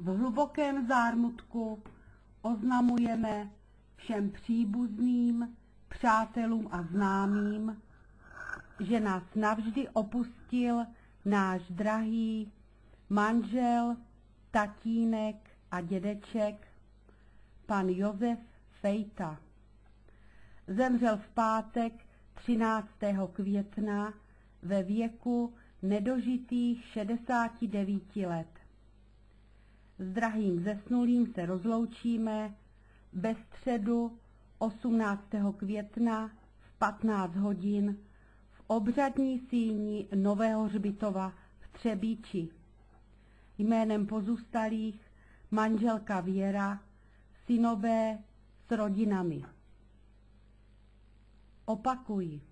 V hlubokém zármutku oznamujeme všem příbuzným, přátelům a známým, že nás navždy opustil náš drahý manžel, tatínek a dědeček, pan Josef Fejta. Zemřel v pátek 13. května ve věku nedožitých 69 let. S drahým zesnulým se rozloučíme ve středu 18. května v 15 hodin v obřadní síni Nového hřbitova v Třebíči. Jménem pozůstalých manželka Věra, synové s rodinami. Opakuji.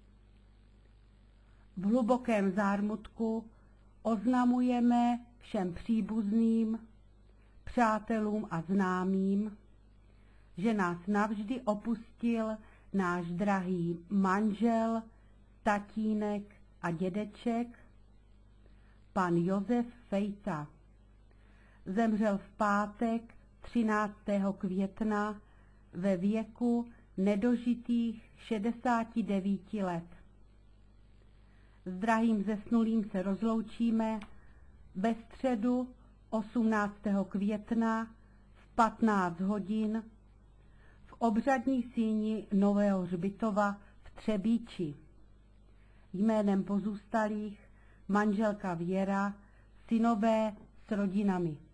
V hlubokém zármutku oznamujeme všem příbuzným, přátelům a známým, že nás navždy opustil náš drahý manžel, tatínek a dědeček, pan Josef Fejta. Zemřel v pátek 13. května ve věku nedožitých 69 let. S drahým zesnulým se rozloučíme ve středu 18. května v 15 hodin v obřadní síni Nového hřbitova v Třebíči. Jménem pozůstalých manželka Věra, synové s rodinami.